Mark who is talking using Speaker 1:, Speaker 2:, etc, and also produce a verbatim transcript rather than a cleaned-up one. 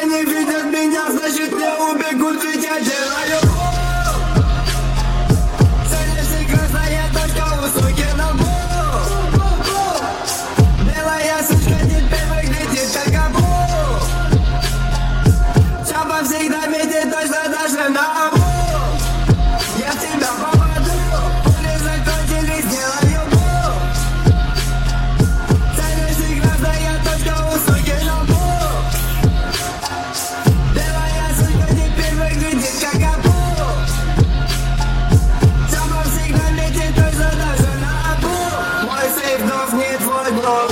Speaker 1: не видят меня, значит не убегут, ведь я делаю. Цель красная точка у суки на бу. Белая сучка теперь выглядит как кабу. Чапа всегда метит точно даже на обу. Я в тебя попаду, пули закончились, делаю бу. Цель красная точка у суки на бу. Белая сучка теперь выглядит как кабу. Чапа всегда метит точно даже на обу. Мой сейф, но не твой блог.